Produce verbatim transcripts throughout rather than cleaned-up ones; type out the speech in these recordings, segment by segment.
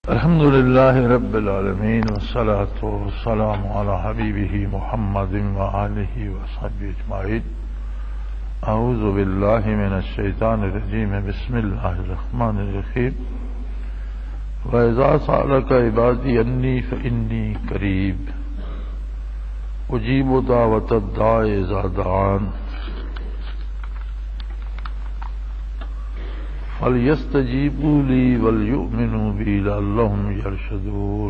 الحمد لله رب العالمين والصلاة والسلام على حبيبه محمد وآله وصحبه أجمعين. أعوذ بالله من الشيطان الرجيم. بسم الله الرحمن الرحيم. وإذا سألك عبادي أني فإني قريب أجيب دعوة الداع إذا دعان فَلْيَسْتَجِيبُوا لِي وَلْيُؤْمِنُوا بِي لَعَلَّهُمْ يَرْشُدُونَ.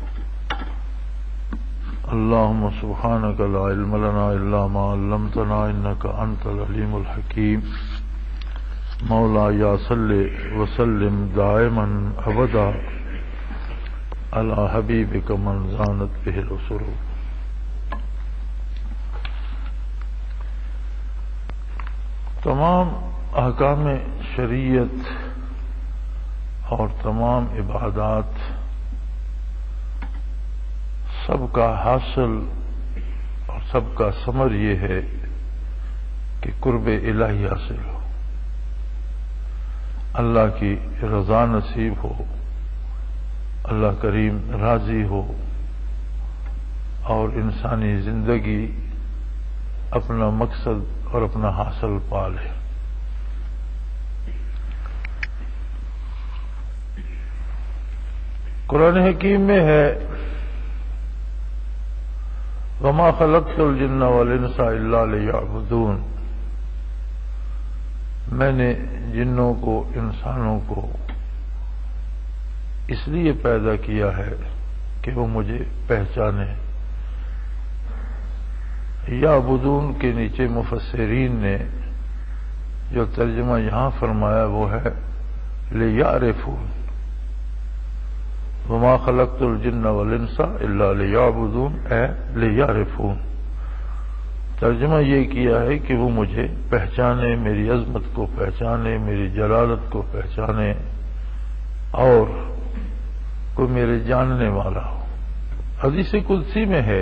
اللهم سبحانك لا علم لنا إلا ما علمتنا إنك أنت العليم الحكيم. مولاي صل وسلم دائما أبدا على حبيبك من زانت به الأسرور. تمام احکام شریعت اور تمام عبادات سب کا حاصل اور سب کا ثمر یہ ہے کہ قرب الہی حاصل ہو، اللہ کی رضا نصیب ہو، اللہ کریم راضی ہو اور انسانی زندگی اپنا مقصد اور اپنا حاصل پالے. قرآن حکیم میں ہے وَمَا خَلَقْتُ الْجِنَّ وَالْإِنسَ إِلَّا لِيَعْبُدُونَ. میں نے جنوں کو انسانوں کو اس لیے پیدا کیا ہے کہ وہ مجھے پہچانے. یعبدون کے نیچے مفسرین نے جو ترجمہ یہاں فرمایا وہ ہے لِيَعْرِفُونَ. وَمَا خَلَقْتُ الْجِنَّ وَالْإِنسَ إِلَّا لِيَعْبُدُونَ اے لِيَعْرِفُونَ. ترجمہ یہ کیا ہے کہ وہ مجھے پہچانے، میری عظمت کو پہچانے، میری جلالت کو پہچانے اور کوئی میرے جاننے والا ہو. حدیث قدسی میں ہے،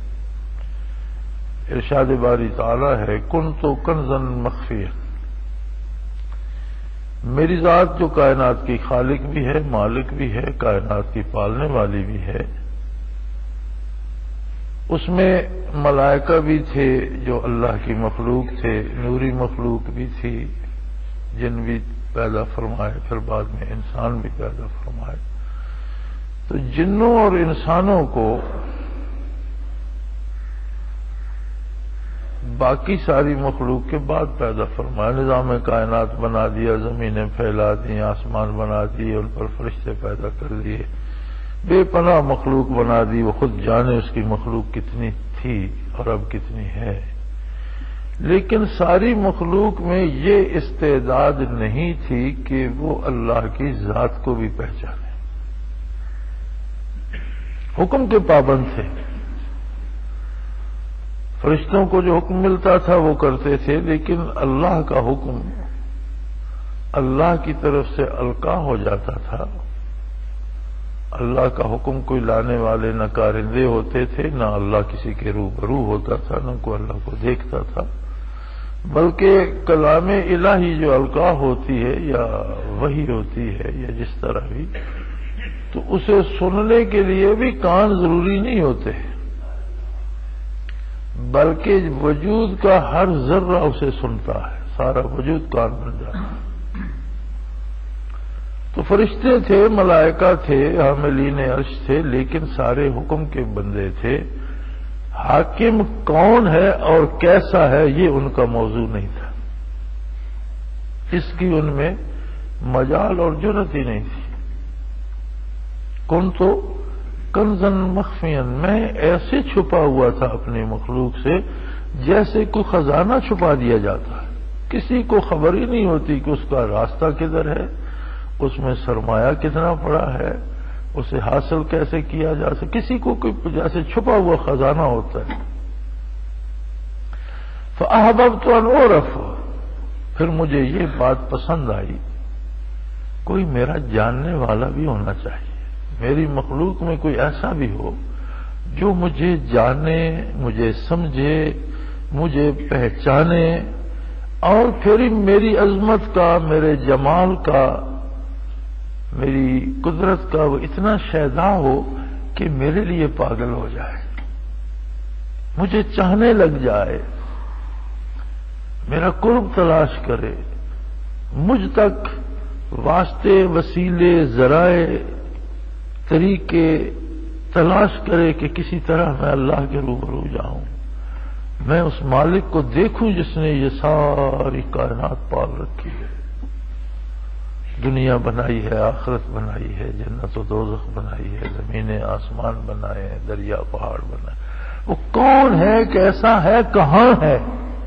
ارشاد باری تعالی ہے کنت کنزا مخفیا. میری ذات جو کائنات کی خالق بھی ہے، مالک بھی ہے، کائنات کی پالنے والی بھی ہے، اس میں ملائکہ بھی تھے جو اللہ کی مخلوق تھے، نوری مخلوق بھی تھی، جن بھی پیدا فرمائے، پھر بعد میں انسان بھی پیدا فرمائے. تو جنوں اور انسانوں کو باقی ساری مخلوق کے بعد پیدا فرمایا. نظام کائنات بنا دیا، زمینیں پھیلا دی، آسمان بنا دیے، ان پر فرشتے پیدا کر دیے، بے پناہ مخلوق بنا دی. وہ خود جانے اس کی مخلوق کتنی تھی اور اب کتنی ہے. لیکن ساری مخلوق میں یہ استعداد نہیں تھی کہ وہ اللہ کی ذات کو بھی پہچانے. حکم کے پابند تھے. فرشتوں کو جو حکم ملتا تھا وہ کرتے تھے، لیکن اللہ کا حکم اللہ کی طرف سے القاء ہو جاتا تھا. اللہ کا حکم کوئی لانے والے نہ کارندے ہوتے تھے، نہ اللہ کسی کے روبرو ہوتا تھا، نہ کوئی اللہ کو دیکھتا تھا، بلکہ کلام الہی جو القاء ہوتی ہے یا وحی ہوتی ہے یا جس طرح بھی، تو اسے سننے کے لیے بھی کان ضروری نہیں ہوتے، بلکہ وجود کا ہر ذرہ اسے سنتا ہے، سارا وجود کان بن جاتا ہے. تو فرشتے تھے، ملائکہ تھے، حاملین عرش تھے، لیکن سارے حکم کے بندے تھے. حاکم کون ہے اور کیسا ہے یہ ان کا موضوع نہیں تھا. اس کی ان میں مجال اور جرأت ہی نہیں تھی. کون تو کنزن مخفین، میں ایسے چھپا ہوا تھا اپنی مخلوق سے جیسے کوئی خزانہ چھپا دیا جاتا ہے. کسی کو خبر ہی نہیں ہوتی کہ اس کا راستہ کدھر ہے، اس میں سرمایہ کتنا پڑا ہے، اسے حاصل کیسے کیا جا سکے. کسی کو کوئی جیسے چھپا ہوا خزانہ ہوتا ہے. فَأَحْبَبْتُ أَنْ أُعْرَفَ. پھر مجھے یہ بات پسند آئی، کوئی میرا جاننے والا بھی ہونا چاہیے. میری مخلوق میں کوئی ایسا بھی ہو جو مجھے جانے، مجھے سمجھے، مجھے پہچانے اور پھر میری عظمت کا، میرے جمال کا، میری قدرت کا وہ اتنا شیدا ہو کہ میرے لیے پاگل ہو جائے، مجھے چاہنے لگ جائے، میرا قرب تلاش کرے، مجھ تک واسطے، وسیلے، ذرائع، طریقے تلاش کرے کہ کسی طرح میں اللہ کے روبرو جاؤں، میں اس مالک کو دیکھوں جس نے یہ ساری کائنات پال رکھی ہے، دنیا بنائی ہے، آخرت بنائی ہے، جنت و دوزخ بنائی ہے، زمینیں آسمان بنائے ہیں، دریا پہاڑ بنائے، وہ کون ہے، کیسا ہے، کہاں ہے؟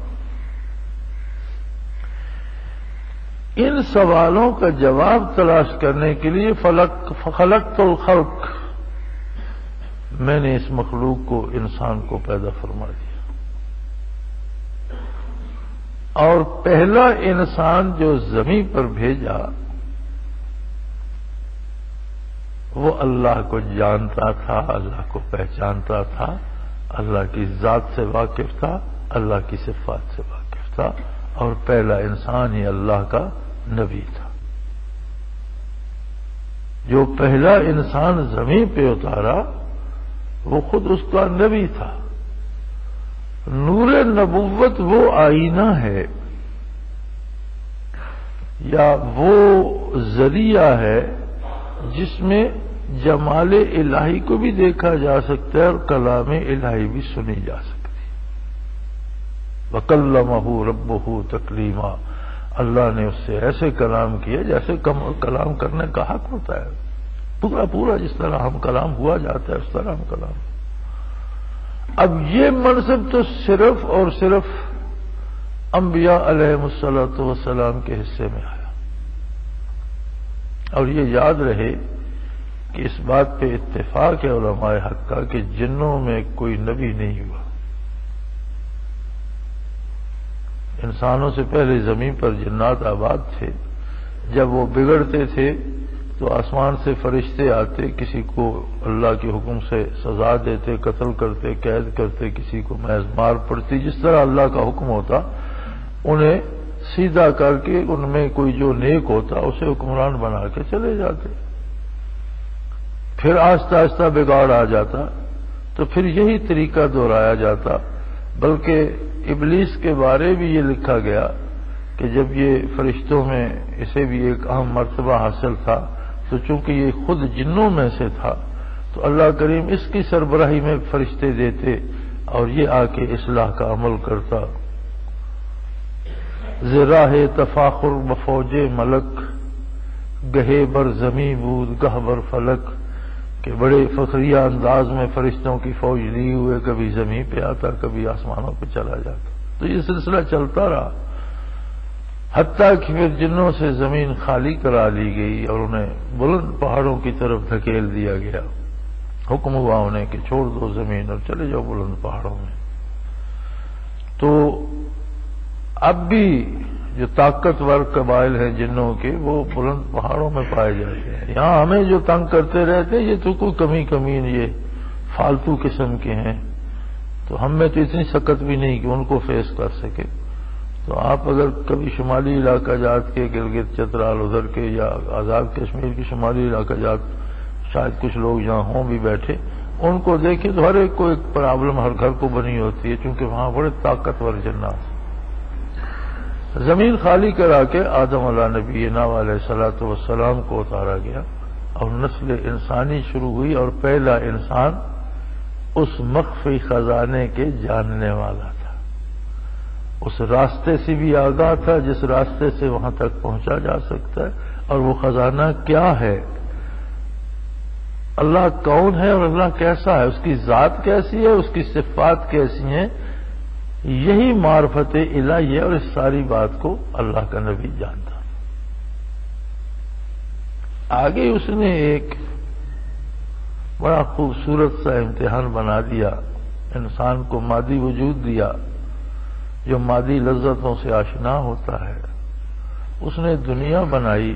ان سوالوں کا جواب تلاش کرنے کے لیے فلق خلقت الخلق، میں نے اس مخلوق کو، انسان کو پیدا فرما دیا، اور پہلا انسان جو زمین پر بھیجا وہ اللہ کو جانتا تھا، اللہ کو پہچانتا تھا، اللہ کی ذات سے واقف تھا، اللہ کی صفات سے واقف تھا، اور پہلا انسان ہی اللہ کا نبی تھا۔ جو پہلا انسان زمین پہ اتارا وہ خود اس کا نبی تھا۔ نور نبوت وہ آئینہ ہے یا وہ ذریعہ ہے جس میں جمال الہی کو بھی دیکھا جا سکتا ہے اور کلام الہی بھی سنی جا سکتی ہے۔ وَكَلَّمَهُ رَبُّهُ تَكْلِيمًا، اللہ نے اس سے ایسے کلام کیا جیسے کلام کرنے کا حق ہوتا ہے، پورا پورا جس طرح ہم کلام ہوا جاتا ہے اس طرح ہم کلام۔ اب یہ منصب تو صرف اور صرف انبیاء علیہ الصلوۃ والسلام کے حصے میں آیا، اور یہ یاد رہے کہ اس بات پہ اتفاق ہے علماء حق کا کہ جنوں میں کوئی نبی نہیں ہوا۔ انسانوں سے پہلے زمین پر جنات آباد تھے، جب وہ بگڑتے تھے تو آسمان سے فرشتے آتے، کسی کو اللہ کے حکم سے سزا دیتے، قتل کرتے، قید کرتے، کسی کو محض مار پڑتی، جس طرح اللہ کا حکم ہوتا، انہیں سیدھا کر کے ان میں کوئی جو نیک ہوتا اسے حکمران بنا کے چلے جاتے۔ پھر آہستہ آہستہ بگاڑ آ جاتا تو پھر یہی طریقہ دہرایا جاتا، بلکہ ابلیس کے بارے بھی یہ لکھا گیا کہ جب یہ فرشتوں میں اسے بھی ایک اہم مرتبہ حاصل تھا تو چونکہ یہ خود جنوں میں سے تھا تو اللہ کریم اس کی سربراہی میں فرشتے دیتے اور یہ آ کے اصلاح کا عمل کرتا۔ زراہ تفاخر بفوج ملک، گہے بر زمیں بود گہ بر فلک، کہ بڑے فخریہ انداز میں فرشتوں کی فوج لی ہوئے کبھی زمین پہ آتا، کبھی آسمانوں پہ چلا جاتا۔ تو یہ سلسلہ چلتا رہا حتیٰ کہ پھر جنوں سے زمین خالی کرا لی گئی اور انہیں بلند پہاڑوں کی طرف دھکیل دیا گیا۔ حکم ہوا انہیں کہ چھوڑ دو زمین اور چلے جاؤ بلند پہاڑوں میں۔ تو اب بھی جو طاقتور قبائل ہیں جنوں کے وہ بلند پہاڑوں میں پائے جاتے ہیں۔ یہاں ہمیں جو تنگ کرتے رہتے ہیں یہ تو کوئی کمی کمین یہ فالتو قسم کے ہیں، تو ہم میں تو اتنی سکت بھی نہیں کہ ان کو فیس کر سکے۔ تو آپ اگر کبھی شمالی علاقہ جات کے گلگت چترال ادھر کے یا آزاد کشمیر کے شمالی علاقہ جات، شاید کچھ لوگ یہاں ہوں بھی بیٹھے، ان کو دیکھیں تو ہر ایک کو ایک پرابلم ہر گھر کو بنی ہوتی ہے، چونکہ وہاں بڑے طاقتور جنات۔ زمین خالی کرا کے آدم علیہ نبینا علیہ الصلوۃ والسلام کو اتارا گیا اور نسل انسانی شروع ہوئی، اور پہلا انسان اس مخفی خزانے کے جاننے والا تھا، اس راستے سے بھی آگاہ تھا جس راستے سے وہاں تک پہنچا جا سکتا ہے، اور وہ خزانہ کیا ہے، اللہ کون ہے اور اللہ کیسا ہے، اس کی ذات کیسی ہے، اس کی صفات کیسی ہیں، یہی معرفت الہی ہے، اور اس ساری بات کو اللہ کا نبی جانتا۔ آگے اس نے ایک بڑا خوبصورت سا امتحان بنا دیا، انسان کو مادی وجود دیا جو مادی لذتوں سے آشنا ہوتا ہے، اس نے دنیا بنائی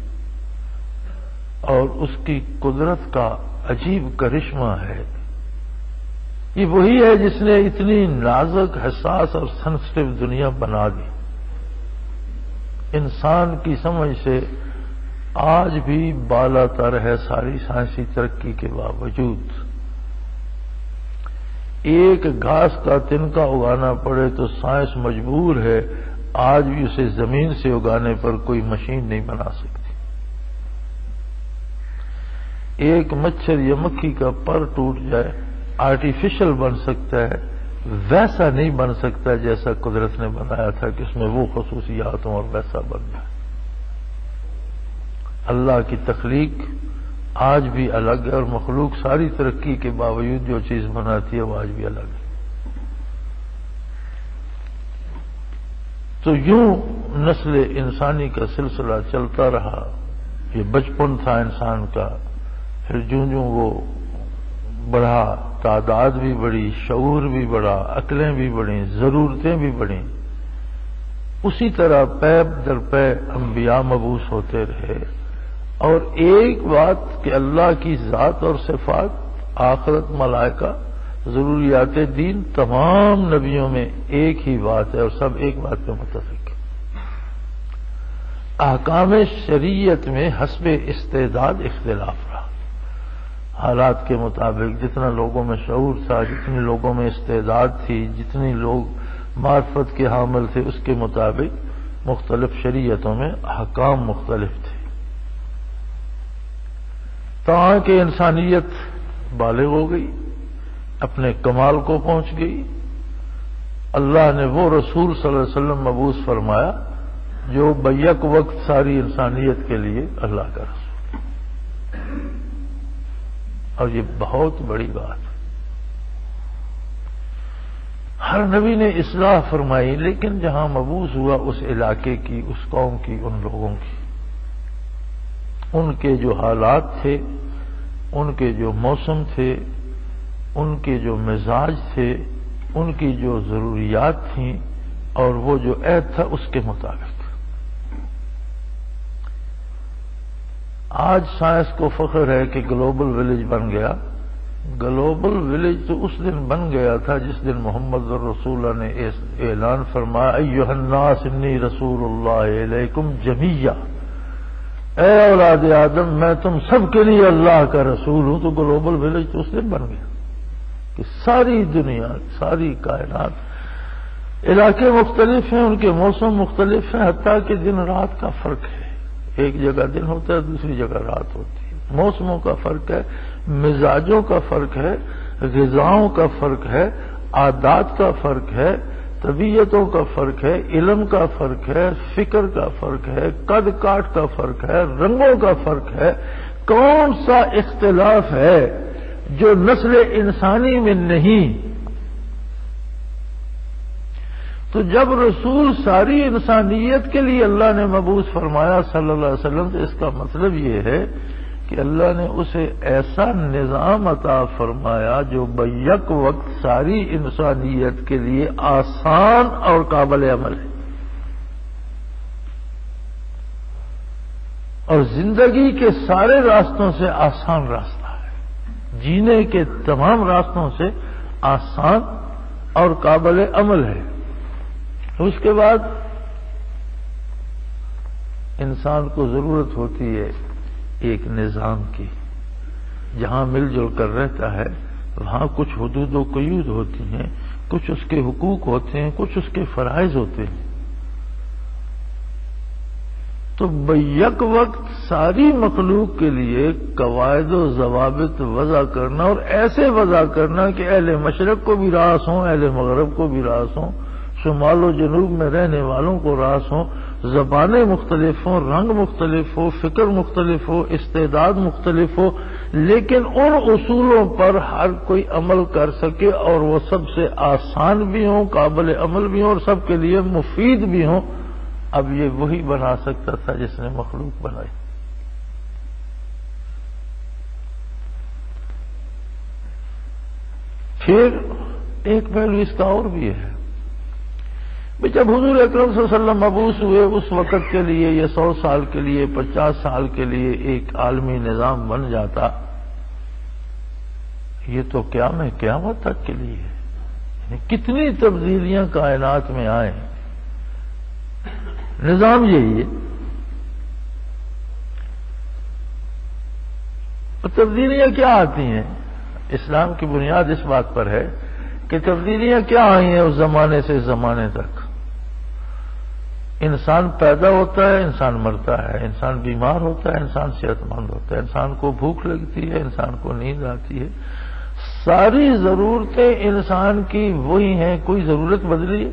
اور اس کی قدرت کا عجیب کرشمہ ہے۔ یہ وہی ہے جس نے اتنی نازک، حساس اور سینسٹیو دنیا بنا دی۔ انسان کی سمجھ سے آج بھی بالا تر ہے ساری سائنسی ترقی کے باوجود۔ ایک گھاس کا تنکا اگانا پڑے تو سائنس مجبور ہے آج بھی اسے زمین سے اگانے پر کوئی مشین نہیں بنا سکتی۔ ایک مچھر یا مکھی کا پر ٹوٹ جائے آرٹیفیشل بن سکتا ہے، ویسا نہیں بن سکتا جیسا قدرت نے بنایا تھا کہ اس میں وہ خصوصیات ہوں اور ویسا بن جائے۔ اللہ کی تخلیق آج بھی الگ ہے، اور مخلوق ساری ترقی کے باوجود جو چیز بناتی ہے وہ آج بھی الگ ہے۔ تو یوں نسل انسانی کا سلسلہ چلتا رہا۔ یہ بچپن تھا انسان کا، پھر جوں جوں وہ بڑھا، تعداد بھی بڑھی، شعور بھی بڑھا، عقلیں بھی بڑھیں، ضرورتیں بھی بڑھیں۔ اسی طرح پے در پے انبیاء مبعوث ہوتے رہے۔ اور ایک بات کہ اللہ کی ذات اور صفات، آخرت، ملائکہ، ضروریات دین، تمام نبیوں میں ایک ہی بات ہے اور سب ایک بات پہ متفق ہیں۔ احکام شریعت میں حسب استعداد اختلاف رہا، حالات کے مطابق جتنا لوگوں میں شعور تھا، جتنی لوگوں میں استعداد تھی، جتنی لوگ معرفت کے حامل تھے، اس کے مطابق مختلف شریعتوں میں احکام مختلف تھے، تاکہ انسانیت بالغ ہو گئی، اپنے کمال کو پہنچ گئی۔ اللہ نے وہ رسول صلی اللہ علیہ وسلم مبعوث فرمایا جو بیک وقت ساری انسانیت کے لیے اللہ کا رسول، اور یہ بہت بڑی بات ہے۔ ہر نبی نے اصلاح فرمائی، لیکن جہاں مبعوث ہوا اس علاقے کی، اس قوم کی، ان لوگوں کی، ان کے جو حالات تھے، ان کے جو موسم تھے، ان کے جو مزاج تھے، ان کی جو ضروریات تھیں، اور وہ جو عہد تھا اس کے مطابق۔ آج سائنس کو فخر ہے کہ گلوبل ولیج بن گیا۔ گلوبل ولیج تو اس دن بن گیا تھا جس دن محمد الرسول اللہ نے اعلان فرمایا ایھا الناس انی رسول اللہ الیکم جمیعا، اے اولاد آدم میں تم سب کے لیے اللہ کا رسول ہوں۔ تو گلوبل ولیج تو اس دن بن گیا کہ ساری دنیا، ساری کائنات، علاقے مختلف ہیں، ان کے موسم مختلف ہیں، حتیٰ کہ دن رات کا فرق ہے، ایک جگہ دن ہوتا ہے دوسری جگہ رات ہوتی ہے، موسموں کا فرق ہے، مزاجوں کا فرق ہے، غذاؤں کا فرق ہے، عادات کا فرق ہے، طبیعتوں کا فرق ہے، علم کا فرق ہے، فکر کا فرق ہے، قد کاٹ کا فرق ہے، رنگوں کا فرق ہے۔ کون سا اختلاف ہے جو نسل انسانی میں نہیں؟ تو جب رسول ساری انسانیت کے لیے اللہ نے مبعوث فرمایا صلی اللہ علیہ وسلم، تو اس کا مطلب یہ ہے کہ اللہ نے اسے ایسا نظام عطا فرمایا جو بیک وقت ساری انسانیت کے لیے آسان اور قابل عمل ہے، اور زندگی کے سارے راستوں سے آسان راستہ ہے، جینے کے تمام راستوں سے آسان اور قابل عمل ہے۔ اس کے بعد انسان کو ضرورت ہوتی ہے ایک نظام کی، جہاں مل جل کر رہتا ہے وہاں کچھ حدود و قیود ہوتی ہیں، کچھ اس کے حقوق ہوتے ہیں، کچھ اس کے فرائض ہوتے ہیں۔ تو بیک وقت ساری مخلوق کے لیے قواعد و ضوابط وضع کرنا، اور ایسے وضع کرنا کہ اہل مشرق کو بھی راس ہوں، اہل مغرب کو بھی راس ہوں، شمال و جنوب میں رہنے والوں کو راس ہوں، زبانیں مختلف ہوں، رنگ مختلف ہو، فکر مختلف ہو، استعداد مختلف ہو، لیکن ان اصولوں پر ہر کوئی عمل کر سکے، اور وہ سب سے آسان بھی ہوں، قابل عمل بھی ہوں، اور سب کے لیے مفید بھی ہوں۔ اب یہ وہی بنا سکتا تھا جس نے مخلوق بنائی۔ پھر ایک پہلو اس کا اور بھی ہے، جب حضور اکرم صلی اللہ علیہ وسلم مبعوث ہوئے اس وقت کے لیے، یہ سو سال کے لیے، پچاس سال کے لیے ایک عالمی نظام بن جاتا، یہ تو قیامت قیامت تک کے لیے ہے، یعنی کتنی تبدیلیاں کائنات میں آئیں، نظام یہی ہے۔ تبدیلیاں کیا آتی ہیں؟ اسلام کی بنیاد اس بات پر ہے کہ تبدیلیاں کیا آئی ہیں اس زمانے سے اس زمانے تک۔ انسان پیدا ہوتا ہے، انسان مرتا ہے، انسان بیمار ہوتا ہے، انسان صحت مند ہوتا ہے، انسان کو بھوک لگتی ہے، انسان کو نیند آتی ہے، ساری ضرورتیں انسان کی وہی ہیں، کوئی ضرورت بدلی،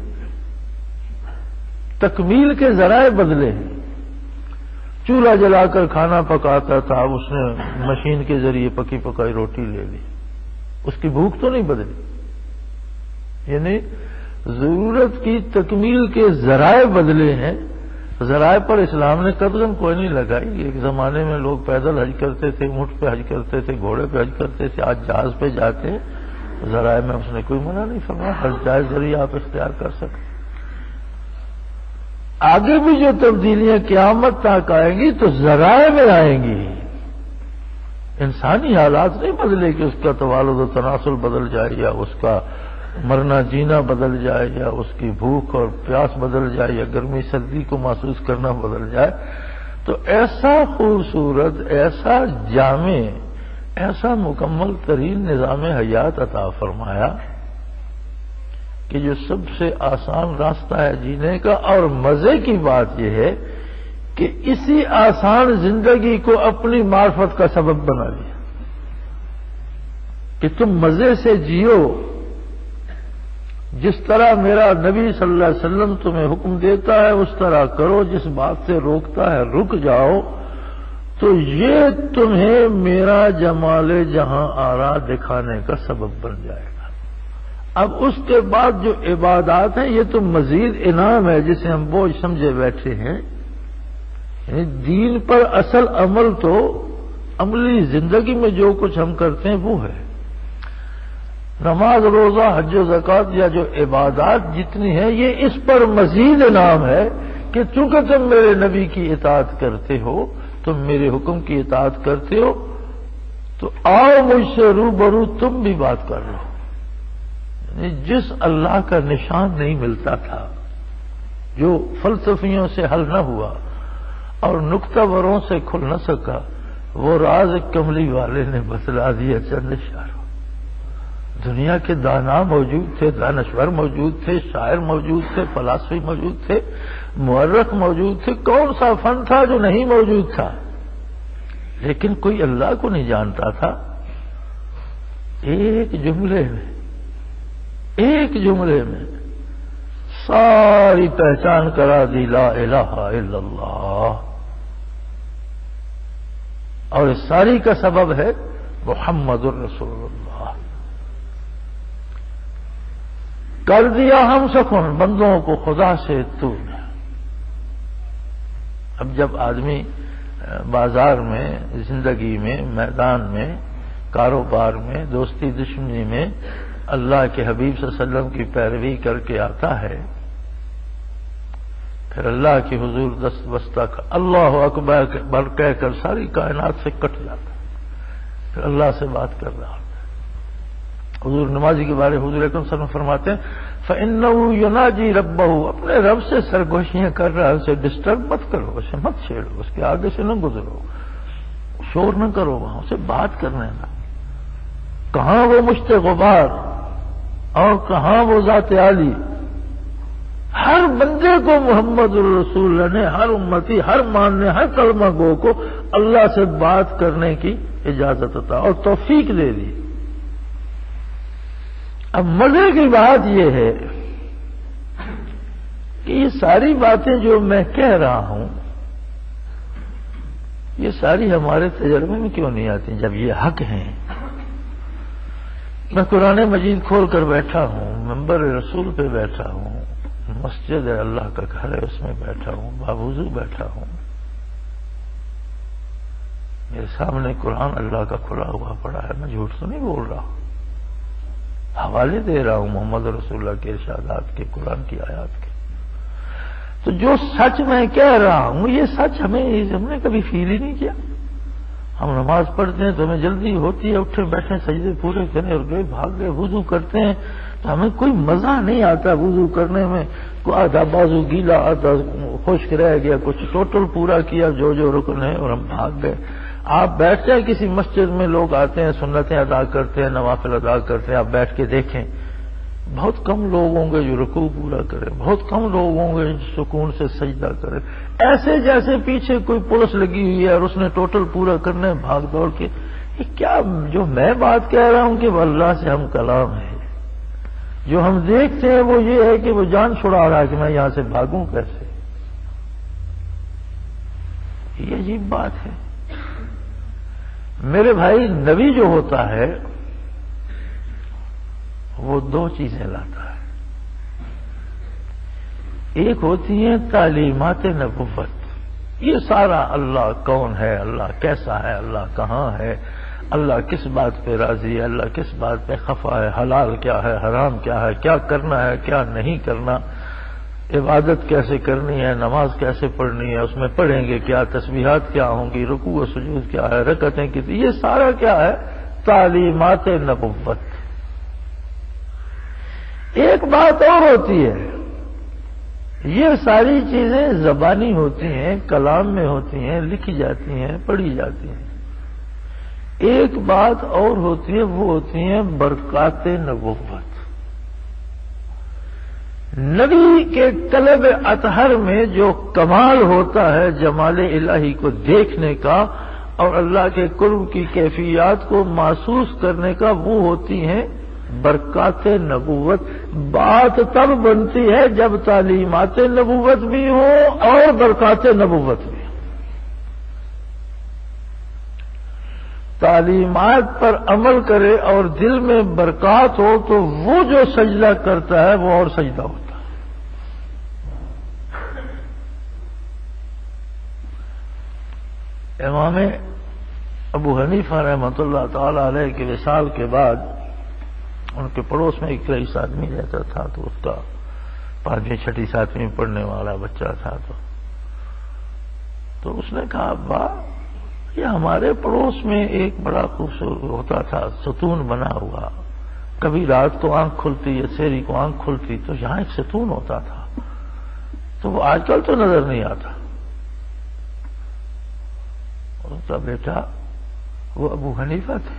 تکمیل کے ذرائع بدلے ہیں۔ چولہا جلا کر کھانا پکاتا تھا، اب اس نے مشین کے ذریعے پکی پکائی روٹی لے لی، اس کی بھوک تو نہیں بدلی، یعنی ضرورت کی تکمیل کے ذرائع بدلے ہیں۔ ذرائع پر اسلام نے قدغن کوئی نہیں لگائی۔ ایک زمانے میں لوگ پیدل حج کرتے تھے، اونٹ پہ حج کرتے تھے، گھوڑے پہ حج کرتے تھے، آج جہاز پہ جاتے ہیں، ذرائع میں اس نے کوئی منع نہیں فرمایا، ہر جائز ذریعہ آپ اختیار کر سکتے۔ آگے بھی جو تبدیلیاں قیامت تک آئیں گی تو ذرائع میں آئیں گی، انسانی حالات نہیں بدلے کہ اس کا توالد و تناسل بدل جائے یا اس کا مرنا جینا بدل جائے یا اس کی بھوک اور پیاس بدل جائے یا گرمی سردی کو محسوس کرنا بدل جائے۔ تو ایسا خوبصورت، ایسا جامع، ایسا مکمل ترین نظام حیات عطا فرمایا کہ جو سب سے آسان راستہ ہے جینے کا، اور مزے کی بات یہ ہے کہ اسی آسان زندگی کو اپنی معرفت کا سبب بنا لیا کہ تم مزے سے جیو، جس طرح میرا نبی صلی اللہ علیہ وسلم تمہیں حکم دیتا ہے اس طرح کرو، جس بات سے روکتا ہے رک جاؤ، تو یہ تمہیں میرا جمال جہاں آرا دکھانے کا سبب بن جائے گا۔ اب اس کے بعد جو عبادات ہیں یہ تو مزید انعام ہے جسے ہم بوجھ سمجھے بیٹھے ہیں، یعنی دین پر اصل عمل تو عملی زندگی میں جو کچھ ہم کرتے ہیں وہ ہے۔ نماز، روزہ، حج و زکوٰۃ یا جو عبادات جتنی ہیں یہ اس پر مزید انعام ہے کہ چونکہ تم میرے نبی کی اطاعت کرتے ہو، تم میرے حکم کی اطاعت کرتے ہو، تو آؤ مجھ سے روبرو تم بھی بات کر لو۔ یعنی جس اللہ کا نشان نہیں ملتا تھا، جو فلسفیوں سے حل نہ ہوا اور نکتہ وروں سے کھل نہ سکا، وہ راز کملی والے نے بتلا دیا چند اشاروں۔ دنیا کے دانا موجود تھے، دانشور موجود تھے، شاعر موجود تھے، فلاسفی موجود تھے، مورخ موجود تھے، کون سا فن تھا جو نہیں موجود تھا؟ لیکن کوئی اللہ کو نہیں جانتا تھا۔ ایک جملے میں ایک جملے میں ساری پہچان کرا دی لا الہ الا اللہ، اور اس ساری کا سبب ہے محمد الرسول اللہ۔ کر دیا ہم سکون بندوں کو خدا سے تو نے۔ اب جب آدمی بازار میں، زندگی میں، میدان میں، کاروبار میں، دوستی دشمنی میں اللہ کے حبیب صلی اللہ علیہ وسلم کی پیروی کر کے آتا ہے، پھر اللہ کی حضور دست بستہ کا اللہ اکبر کہہ کر ساری کائنات سے کٹ جاتا ہے، پھر اللہ سے بات کر رہا ہوتا ہے۔ حضور نمازی کے بارے حضور اکرم صلی اللہ علیہ وسلم فرماتے ہیں فَإِنَّهُ يُنَاجِي رَبَّهُ، اپنے رب سے سرگوشیاں کر رہا ہے، اسے ڈسٹرب مت کرو، اسے مت چھیڑو، اس کے آگے سے نہ گزرو، شور نہ کرو، وہاں سے بات کرنے کا۔ کہاں وہ مشت غبار اور کہاں وہ ذات عالی؟ ہر بندے کو محمد الرسول اللہ نے، ہر امتی، ہر ماننے، ہر کلمہ گو کو اللہ سے بات کرنے کی اجازت عطا اور توفیق دے دی۔ اب مزے کی بات یہ ہے کہ یہ ساری باتیں جو میں کہہ رہا ہوں یہ ساری ہمارے تجربے میں کیوں نہیں آتی جب یہ حق ہیں؟ میں قرآن مجید کھول کر بیٹھا ہوں، منبر رسول پہ بیٹھا ہوں، مسجد ہے اللہ کا گھر ہے اس میں بیٹھا ہوں، باوضو بیٹھا ہوں، میرے سامنے قرآن اللہ کا کھلا ہوا پڑا ہے، میں جھوٹ تو نہیں بول رہا ہوں، حوالے دے رہا ہوں محمد رسول اللہ کے ارشادات کے، قرآن کی آیات کے۔ تو جو سچ میں کہہ رہا ہوں یہ سچ ہمیں ہم نے کبھی فیل ہی نہیں کیا۔ ہم نماز پڑھتے ہیں تو ہمیں جلدی ہوتی ہے، اٹھے بیٹھے سجدے پورے کریں اور گئے بھاگ گئے، وضو کرتے ہیں تو ہمیں کوئی مزہ نہیں آتا وضو کرنے میں، کوئی آدھا بازو گیلا، آدھا خشک رہ گیا، کچھ ٹوٹل پورا کیا جو جو رکن ہے اور ہم بھاگ گئے۔ آپ بیٹھتے ہیں کسی مسجد میں، لوگ آتے ہیں سنتیں ادا کرتے ہیں، نوافل ادا کرتے ہیں، آپ بیٹھ کے دیکھیں بہت کم لوگ ہوں گے جو رکوع پورا کریں، بہت کم لوگ ہوں گے جو سکون سے سجدہ کریں، ایسے جیسے پیچھے کوئی پولیس لگی ہوئی ہے اور اس نے ٹوٹل پورا کرنا ہے بھاگ دوڑ کے۔ یہ کیا جو میں بات کہہ رہا ہوں کہ وہ اللہ سے ہم کلام ہے، جو ہم دیکھتے ہیں وہ یہ ہے کہ وہ جان چھڑا رہا ہے کہ میں یہاں سے بھاگوں کیسے۔ یہ عجیب بات ہے میرے بھائی۔ نبی جو ہوتا ہے وہ دو چیزیں لاتا ہے، ایک ہوتی ہیں تعلیمات نبوت، یہ سارا اللہ کون ہے، اللہ کیسا ہے، اللہ کہاں ہے، اللہ کس بات پہ راضی ہے، اللہ کس بات پہ خفا ہے، حلال کیا ہے، حرام کیا ہے، کیا کرنا ہے کیا نہیں کرنا، عبادت کیسے کرنی ہے، نماز کیسے پڑھنی ہے، اس میں پڑھیں گے کیا، تسبیحات کیا ہوں گی، رکوع و سجود کیا ہے، رکعتیں کتنی، یہ سارا کیا ہے تعلیمات نبوت۔ ایک بات اور ہوتی ہے، یہ ساری چیزیں زبانی ہوتی ہیں، کلام میں ہوتی ہیں، لکھی جاتی ہیں، پڑھی جاتی ہیں۔ ایک بات اور ہوتی ہے، وہ ہوتی ہیں برکات نبوت۔ نبی کے قلب اطہر میں جو کمال ہوتا ہے جمال الہی کو دیکھنے کا اور اللہ کے قرب کی کیفیات کو محسوس کرنے کا، وہ ہوتی ہیں برکات نبوت۔ بات تب بنتی ہے جب تعلیمات نبوت بھی ہو اور برکات نبوت بھی۔ تعلیمات پر عمل کرے اور دل میں برکات ہو تو وہ جو سجدہ کرتا ہے وہ اور سجدہ ہوتا ہے۔ امام ابو حنیفہ رحمۃ اللہ تعالی علیہ کے وصال کے بعد ان کے پڑوس میں ایک رئیس آدمی رہتا تھا، تو اس کا پانچویں چھٹی ساتویں پڑھنے والا بچہ تھا، تو تو اس نے کہا ابا یہ ہمارے پڑوس میں ایک بڑا خوبصورت ہوتا تھا ستون بنا ہوا، کبھی رات کو آنکھ کھلتی یا سحری کو آنکھ کھلتی تو یہاں ایک ستون ہوتا تھا، تو وہ آج کل تو نظر نہیں آتا۔ اس کا بیٹا وہ ابو حنیفہ تھے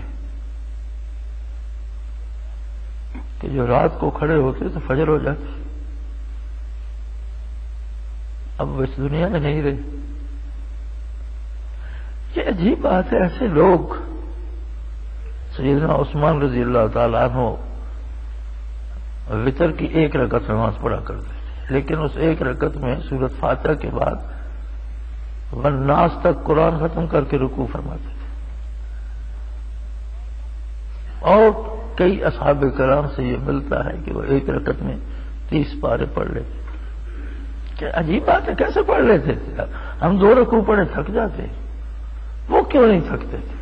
کہ جو رات کو کھڑے ہوتے تو فجر ہو جاتی، اب وہ اس دنیا میں نہیں رہے۔ یہ عجیب بات ہے، ایسے لوگ سیدنا عثمان رضی اللہ تعالیٰ عنہ وتر کی ایک رکعت نماز پڑھا کرتے تھے، لیکن اس ایک رکعت میں سورۃ فاتحہ کے بعد والناس تک قرآن ختم کر کے رکوع فرماتے تھے، اور کئی اصحاب کرام سے یہ ملتا ہے کہ وہ ایک رکعت میں تیس پارے پڑھ لیتے۔ کیا عجیب بات ہے، کیسے پڑھ لیتے تھے؟ ہم دو رکوع پڑھے تھک جاتے، وہ کیوں نہیں تھکتے تھے؟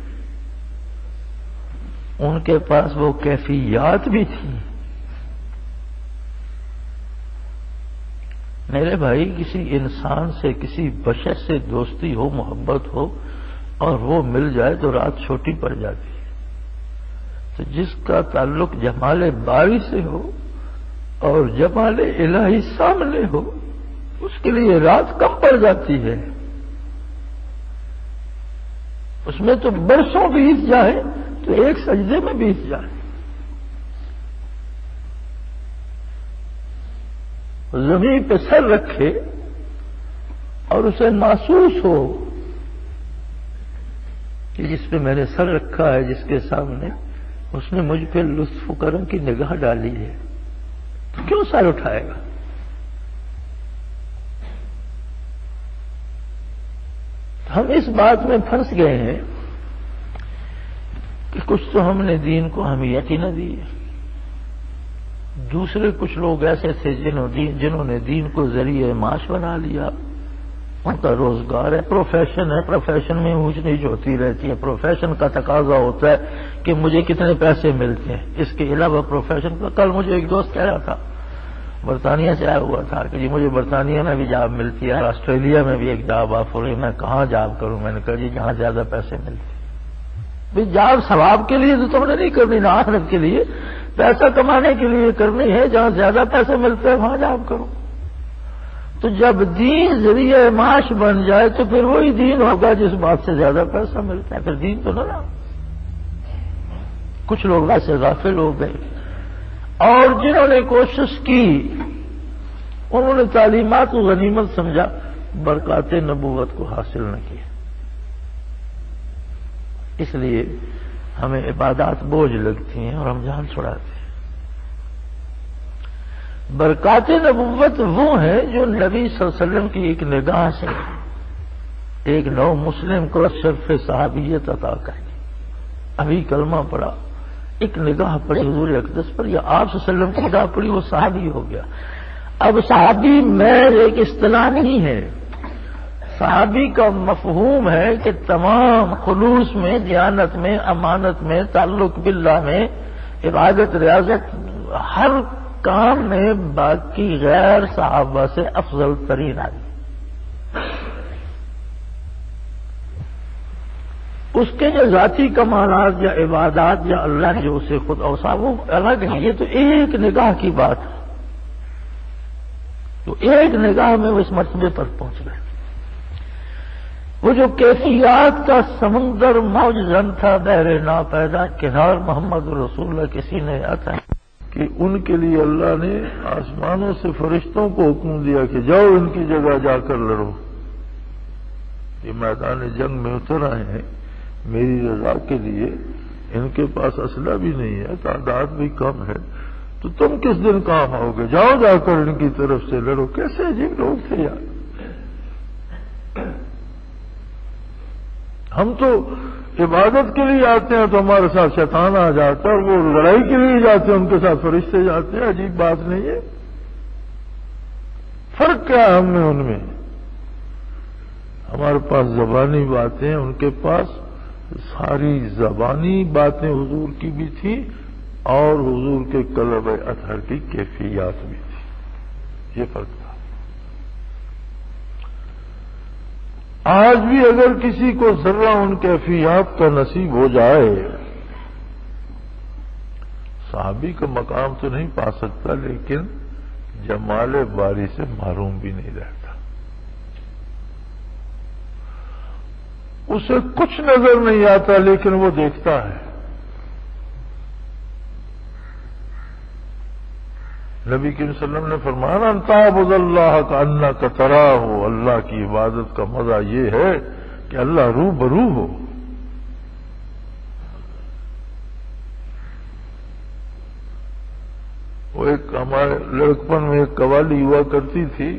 ان کے پاس وہ کیفیات بھی تھی۔ میرے بھائی کسی انسان سے، کسی بشر سے دوستی ہو، محبت ہو اور وہ مل جائے تو رات چھوٹی پڑ جاتی ہے، تو جس کا تعلق جمال باری سے ہو اور جمال الہی سامنے ہو اس کے لیے رات کم پڑ جاتی ہے، اس میں تو برسوں بیت جائے تو ایک سجدے میں بیت جائے۔ زمین پہ سر رکھے اور اسے محسوس ہو کہ جس پہ میں نے سر رکھا ہے، جس کے سامنے اس نے مجھ پہ لطف و کرم کی نگاہ ڈالی ہے، تو کیوں سر اٹھائے گا؟ ہم اس بات میں پھنس گئے ہیں کہ کچھ تو ہم نے دین کو اہمیت ہی نہ دی، دوسرے کچھ لوگ ایسے تھے جنہوں جنہوں نے دین کو ذریعہ معاش بنا لیا، ان کا روزگار ہے، پروفیشن ہے، پروفیشن میں اونچ نیچ ہوتی رہتی ہے، پروفیشن کا تقاضا ہوتا ہے کہ مجھے کتنے پیسے ملتے ہیں، اس کے علاوہ پروفیشن کا۔ کل مجھے ایک دوست کہہ رہا تھا برطانیہ سے آیا ہوا تھا کہ جی مجھے برطانیہ میں بھی جاب ملتی ہے، آسٹریلیا میں بھی ایک جاب آفر ہے، میں کہاں جاب کروں؟ میں نے کہا جی جہاں زیادہ پیسے ملتے ہیں۔ بھائی جاب ثواب کے لیے تو تم نے نہیں کرنی، نہ آخرت کے لیے، پیسہ کمانے کے لیے کرنی ہے، جہاں زیادہ پیسے ملتے ہیں وہاں جاب کرو۔ تو جب دین ذریعہ معاش بن جائے تو پھر وہی دین ہوگا جس بات سے زیادہ پیسہ ملتا ہے، پھر دین تو نہ رہا۔ کچھ لوگ ایسے غافل ہو گئے، اور جنہوں نے کوشش کی انہوں نے تعلیمات کو غنیمت سمجھا، برکات نبوت کو حاصل نہ کیا۔ اس لیے ہمیں عبادات بوجھ لگتی ہیں اور ہم جان چھڑاتے ہیں۔ برکات نبوت وہ ہے جو نبی صلی اللہ علیہ وسلم کی ایک نگاہ سے ایک نو مسلم کو شرف صحابیت عطا کرے۔ ابھی کلمہ پڑا، ایک نگاہ پڑی حضور اقدس پر، یا آپ صلی اللہ علیہ وسلم کی نگاہ پڑی، وہ صحابی ہو گیا۔ اب صحابی میں ایک اصطلاح نہیں ہے، صحابی کا مفہوم ہے کہ تمام خلوص میں، دیانت میں، امانت میں، تعلق باللہ میں، عبادت ریاضت، ہر کام میں باقی غیر صحابہ سے افضل ترین آدمی۔ اس کے جو ذاتی کمالات یا عبادات یا اللہ نے جو اسے خود اوصاف وہ الگ ہے، یہ تو ایک نگاہ کی بات ہے، تو ایک نگاہ میں وہ اس مرتبے پر پہنچ گئے۔ وہ جو کیفیات کا سمندر موج زن تھا بحر ناپیدا، کنار محمد رسول اللہ کسی نے آتا ہے کہ ان کے لیے اللہ نے آسمانوں سے فرشتوں کو حکم دیا کہ جاؤ ان کی جگہ جا کر لڑو، یہ میدان جنگ میں اتر آئے ہیں میری رضا کے لیے، ان کے پاس اسلحہ بھی نہیں ہے، تعداد بھی کم ہے، تو تم کس دن کام آؤ گے، جاؤ جا کر ان کی طرف سے لڑو۔ کیسے عجیب لوگ تھے یار۔ ہم تو عبادت کے لیے آتے ہیں تو ہمارے ساتھ شیطان آ جاتا ہے، اور وہ لڑائی کے لیے جاتے ہیں ان کے ساتھ فرشتے جاتے ہیں، عجیب بات نہیں ہے؟ فرق کیا ہے ہم میں ان میں؟ ہمارے پاس زبانی باتیں ہیں، ان کے پاس ساری زبانی باتیں حضور کی بھی تھی اور حضور کے قلب اطہر کی کیفیات بھی تھی، یہ فرق تھا۔ آج بھی اگر کسی کو ذرہ ان کیفیات کا نصیب ہو جائے، صحابی کا مقام تو نہیں پا سکتا لیکن جمال باری سے محروم بھی نہیں رہتا۔ اسے کچھ نظر نہیں آتا لیکن وہ دیکھتا ہے۔ نبی کریم صلی اللہ علیہ وسلم نے فرمایا ان تعبد اللہ کأنک تراہ، اللہ کی عبادت کا مزہ یہ ہے کہ اللہ رو برو ہو۔ وہ ایک ہمارے لڑکپن میں ایک قوالی ہوا کرتی تھی،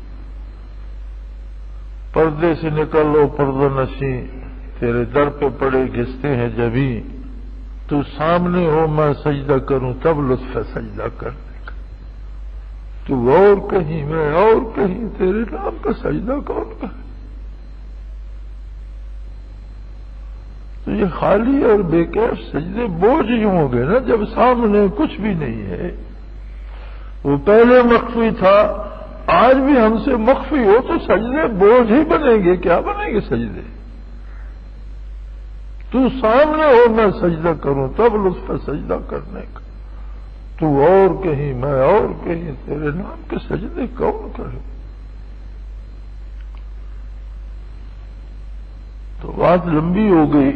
پردے سے نکلو پردہ نشیں، تیرے در پہ پڑے گھستے ہیں جبھی، تو سامنے ہو میں سجدہ کروں تب لطف ہے سجدہ کرنے کا، تو اور کہیں میں اور کہیں تیرے نام کا سجدہ کون کرے؟ تو یہ خالی اور بے کیف سجدے بوجھ ہی ہوں گے نا جب سامنے کچھ بھی نہیں ہے۔ وہ پہلے مخفی تھا، آج بھی ہم سے مخفی ہو تو سجدے بوجھ ہی بنیں گے، کیا بنیں گے سجدے؟ تو سامنے ہو میں سجدہ کروں تب لطف ہے سجدہ کرنے کا، تو اور کہیں میں اور کہیں تیرے نام کے سجدے کون کرے؟ تو بات لمبی ہو گئی،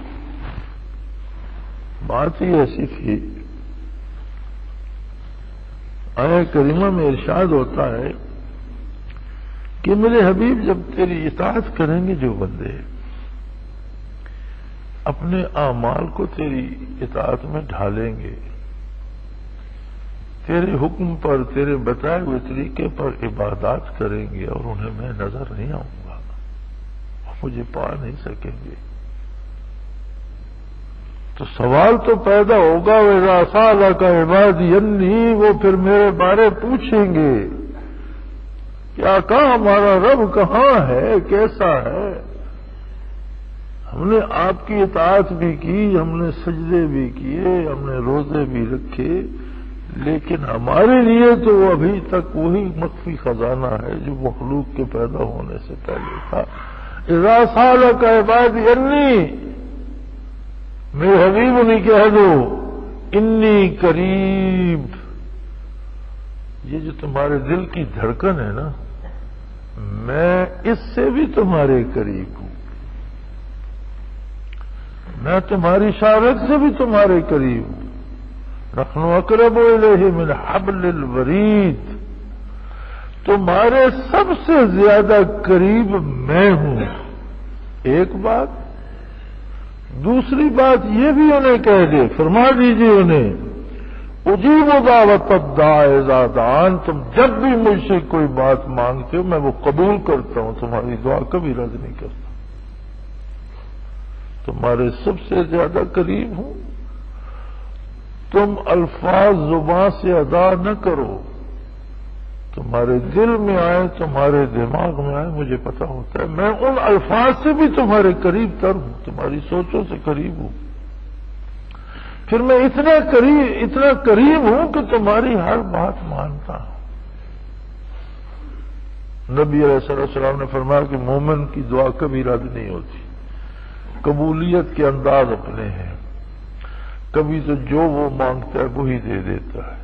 بات ہی ایسی تھی۔ آیہ کریمہ میں ارشاد ہوتا ہے کہ میرے حبیب جب تیری اطاعت کریں گے جو بندے، اپنے اعمال کو تیری اطاعت میں ڈھالیں گے، تیرے حکم پر تیرے بتائے ہوئے طریقے پر عبادات کریں گے، اور انہیں میں نظر نہیں آؤں گا، مجھے پا نہیں سکیں گے، تو سوال تو پیدا ہوگا وَإِذَا سَأَلَكَ عِبَادِي عَنِّي، وہ پھر میرے بارے پوچھیں گے کیا کہا ہمارا رب کہاں ہے، کیسا ہے؟ ہم نے آپ کی اطاعت بھی کی، ہم نے سجدے بھی کیے، ہم نے روزے بھی رکھے، لیکن ہمارے لیے تو وہ ابھی تک وہی مخفی خزانہ ہے جو مخلوق کے پیدا ہونے سے پہلے تھا۔ اذا سالک عبادی انی، میرے حبیب انہیں کہہ دو انی قریب، یہ جو تمہارے دل کی دھڑکن ہے نا، میں اس سے بھی تمہارے قریب ہوں، میں تمہاری شارت سے بھی تمہارے قریب ہوں۔ نحن اقرب الیہ من حبل الورید، تمہارے سب سے زیادہ قریب میں ہوں۔ ایک بات، دوسری بات یہ بھی انہیں کہہ دے، فرما دیجیے انہیں، اجیب دعوت الداع اذا دعان، تم جب بھی مجھ سے کوئی بات مانگتے ہو میں وہ قبول کرتا ہوں، تمہاری دعا کبھی رد نہیں کرتا، تمہارے سب سے زیادہ قریب ہوں۔ تم الفاظ زبان سے ادا نہ کرو، تمہارے دل میں آئے، تمہارے دماغ میں آئے، مجھے پتا ہوتا ہے، میں ان الفاظ سے بھی تمہارے قریب تر ہوں، تمہاری سوچوں سے قریب ہوں۔ پھر میں اتنا قریب اتنا قریب ہوں کہ تمہاری ہر بات مانتا ہوں۔ نبی علیہ الصلوۃ والسلام نے فرمایا کہ مومن کی دعا کبھی رد نہیں ہوتی، قبولیت کے انداز اپنے ہیں، کبھی تو جو وہ مانگتا ہے وہی دے دیتا ہے،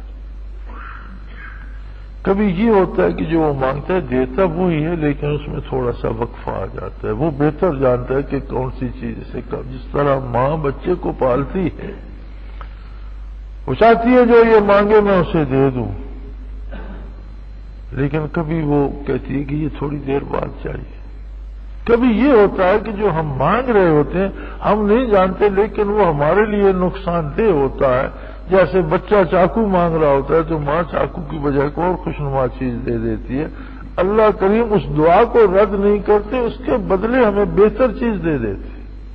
کبھی یہ ہوتا ہے کہ جو وہ مانگتا ہے دیتا وہی ہے، لیکن اس میں تھوڑا سا وقفہ آ جاتا ہے، وہ بہتر جانتا ہے کہ کون سی چیز سے کب، جس طرح ماں بچے کو پالتی ہے، وہ چاہتی ہے جو یہ مانگے میں اسے دے دوں، لیکن کبھی وہ کہتی ہے کہ یہ تھوڑی دیر بعد چاہیے، کبھی یہ ہوتا ہے کہ جو ہم مانگ رہے ہوتے ہیں ہم نہیں جانتے، لیکن وہ ہمارے لیے نقصان دہ ہوتا ہے، جیسے بچہ چاقو مانگ رہا ہوتا ہے تو ماں چاقو کی بجائے کو اور خوشنما چیز دے دیتی ہے، اللہ کریم اس دعا کو رد نہیں کرتے، اس کے بدلے ہمیں بہتر چیز دے دیتے۔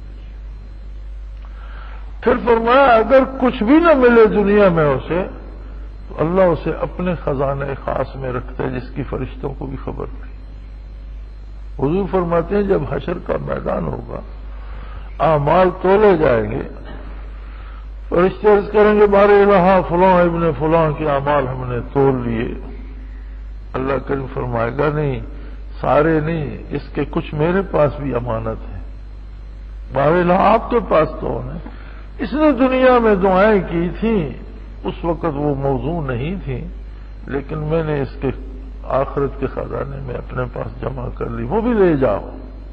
پھر فرمایا اگر کچھ بھی نہ ملے دنیا میں اسے تو اللہ اسے اپنے خزانے خاص میں رکھتا ہے، جس کی فرشتوں کو بھی خبر نہیں۔ حضور فرماتے ہیں جب حشر کا میدان ہوگا، اعمال تولے جائیں گے، فرشتے عرض کریں گے بار الہ فلاں ابن فلاں کے اعمال ہم نے تول لیے، اللہ کریم فرمائے گا نہیں، سارے نہیں، اس کے کچھ میرے پاس بھی امانت ہے، بار الہ آپ کے پاس تو ہے، اس نے دنیا میں دعائیں کی تھیں، اس وقت وہ موضوع نہیں تھی، لیکن میں نے اس کے آخرت کے خزانے میں اپنے پاس جمع کر لی، وہ بھی لے جاؤ۔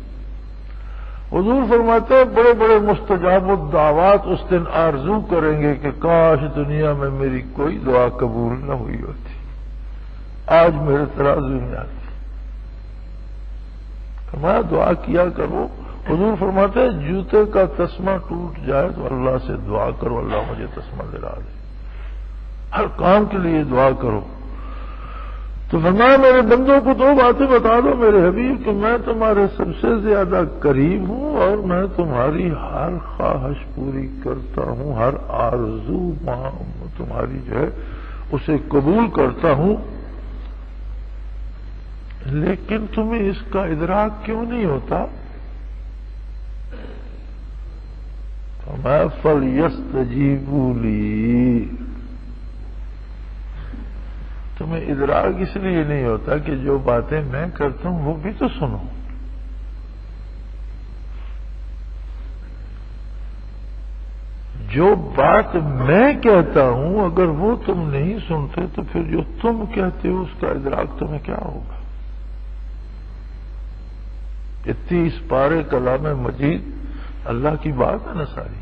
حضور فرماتے ہیں بڑے بڑے مستجاب الدعوات اس دن آرزو کریں گے کہ کاش دنیا میں میری کوئی دعا قبول نہ ہوئی ہوتی، آج میرے ترازو میں آتی، فرمایا دعا کیا کرو۔ حضور فرماتے ہیں جوتے کا تسمہ ٹوٹ جائے تو اللہ سے دعا کرو اللہ مجھے تسمہ دلا دے، ہر کام کے لیے دعا کرو۔ تو فرمایا میرے بندوں کو دو باتیں بتا دو میرے حبیب کہ میں تمہارے سب سے زیادہ قریب ہوں اور میں تمہاری ہر خواہش پوری کرتا ہوں، ہر آرزو تمہاری جو ہے اسے قبول کرتا ہوں، لیکن تمہیں اس کا ادراک کیوں نہیں ہوتا؟ فرمایا فَلْيَسْتَجِيبُوا لِي، تمہیں ادراک اس لیے نہیں ہوتا کہ جو باتیں میں کرتا ہوں وہ بھی تو سنو، جو بات میں کہتا ہوں اگر وہ تم نہیں سنتے تو پھر جو تم کہتے ہو اس کا ادراک تمہیں کیا ہوگا؟ اتنی اس پارے کلام مجید اللہ کی بات ہے نا ساری،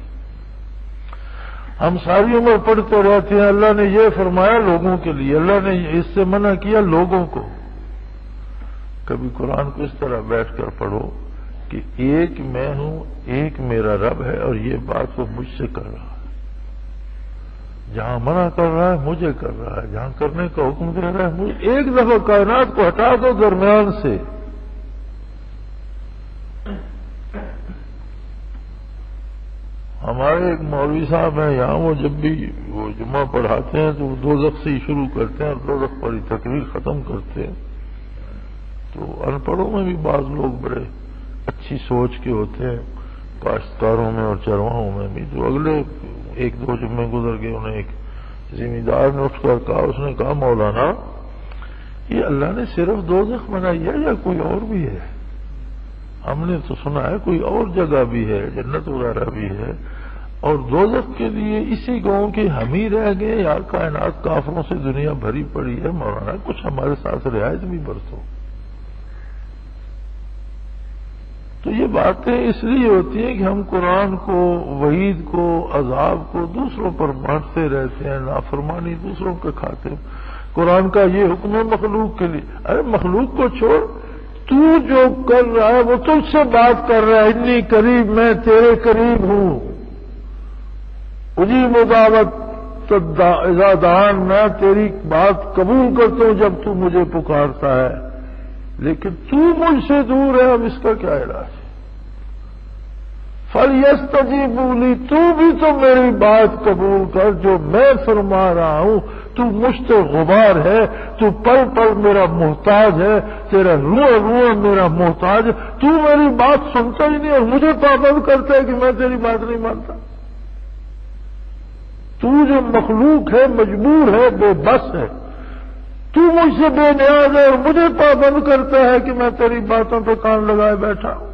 ہم ساری عمر پڑھتے رہتے ہیں اللہ نے یہ فرمایا لوگوں کے لیے، اللہ نے اس سے منع کیا لوگوں کو، کبھی قرآن کو اس طرح بیٹھ کر پڑھو کہ ایک میں ہوں، ایک میرا رب ہے اور یہ بات وہ مجھ سے کر رہا ہے، جہاں منع کر رہا ہے مجھے کر رہا ہے، جہاں کرنے کا حکم دے رہا ہے مجھے، ایک دفعہ کائنات کو ہٹا دو درمیان سے، ہمارے ایک مولوی صاحب ہیں یہاں، وہ جب بھی وہ جمعہ پڑھاتے ہیں تو وہ دوزخ سے ہی شروع کرتے ہیں اور دوزخ پر ہی تقریر ختم کرتے ہیں، تو ان پڑھوں میں بھی بعض لوگ بڑے اچھی سوچ کے ہوتے ہیں، کاشتکاروں میں اور چرواہوں میں بھی، تو اگلے ایک دو جمعے گزر گئے، انہیں ایک ذمہ دار نے اٹھ کر کہا، اس نے کہا مولانا یہ اللہ نے صرف دوزخ بنائی ہے یا کوئی اور بھی ہے؟ ہم نے تو سنا ہے کوئی اور جگہ بھی ہے، جنت وغیرہ بھی ہے، اور دوزخ کے لیے اسی گاؤں کے ہم ہی رہ گئے یا کائنات کافروں سے دنیا بھری پڑی ہے؟ مولانا کچھ ہمارے ساتھ رعایت بھی برتو۔ تو یہ باتیں اس لیے ہوتی ہیں کہ ہم قرآن کو، وعید کو، عذاب کو دوسروں پر بانٹتے رہتے ہیں، نافرمانی دوسروں کے کھاتے ہیں۔ قرآن کا یہ حکم ہے مخلوق کے لیے، ارے مخلوق کو چھوڑ، تو جو کر رہا ہے وہ تجھ سے بات کر رہا ہے، اتنی قریب میں تیرے قریب ہوں، اجیب دعوت اذا دعان، میں تیری بات قبول کرتا ہوں جب تو مجھے پکارتا ہے، لیکن تو مجھ سے دور ہے، اب اس کا کیا علاج ہے؟ فَلْيَسْتَجِيبُوا لِي، تو بھی تو میری بات قبول کر، جو میں فرما رہا ہوں، تو مشت غبار ہے، تو پل پل میرا محتاج ہے، تیرا روح روح میرا محتاج ہے، تو میری بات سنتا ہی نہیں اور مجھے پابند کرتا ہے کہ میں تیری بات نہیں مانتا۔ تو جو مخلوق ہے، مجبور ہے، بے بس ہے، تو مجھ سے بے نیاز ہے اور مجھے پابند کرتا ہے کہ میں تیری باتوں پہ کان لگائے بیٹھا ہوں۔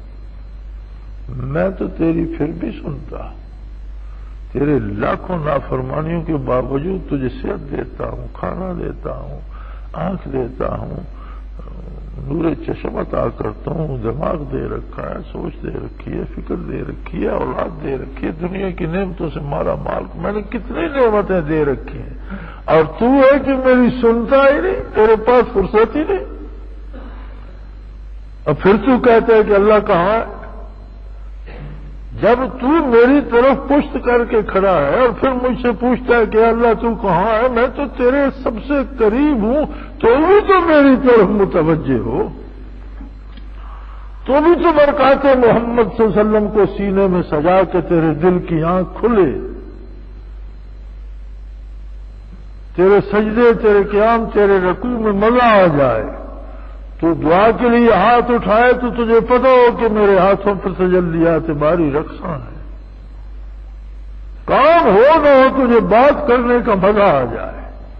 میں تو تیری پھر بھی سنتا، تیرے لاکھوں نافرمانیوں کے باوجود تجھے صحت دیتا ہوں، کھانا دیتا ہوں، آنکھ دیتا ہوں، نور چشم عطا کرتا ہوں، دماغ دے رکھا ہے، سوچ دے رکھی ہے، فکر دے رکھی ہے، اولاد دے رکھی ہے، دنیا کی نعمتوں سے مارا مال، میں نے کتنی نعمتیں دے رکھی ہیں، اور تو ہے کہ میری سنتا ہی نہیں، تیرے پاس فرصت ہی نہیں، اور پھر تو کہتا ہے کہ اللہ کہاں ہے؟ جب تو میری طرف پشت کر کے کھڑا ہے اور پھر مجھ سے پوچھتا ہے کہ اللہ تو کہاں ہے، میں تو تیرے سب سے قریب ہوں، تو بھی تو میری طرف متوجہ ہو، تو بھی تو برکات محمد صلی اللہ علیہ وسلم کو سینے میں سجا کے تیرے دل کی آنکھ کھلے، تیرے سجدے، تیرے قیام، تیرے رکوع میں مزہ آ جائے، تو دعا کے لیے ہاتھ اٹھائے تو تجھے پتہ ہو کہ میرے ہاتھوں پر تجلیات باری رقصاں ہے، کام ہو نہ ہو تجھے بات کرنے کا مزہ آ جائے۔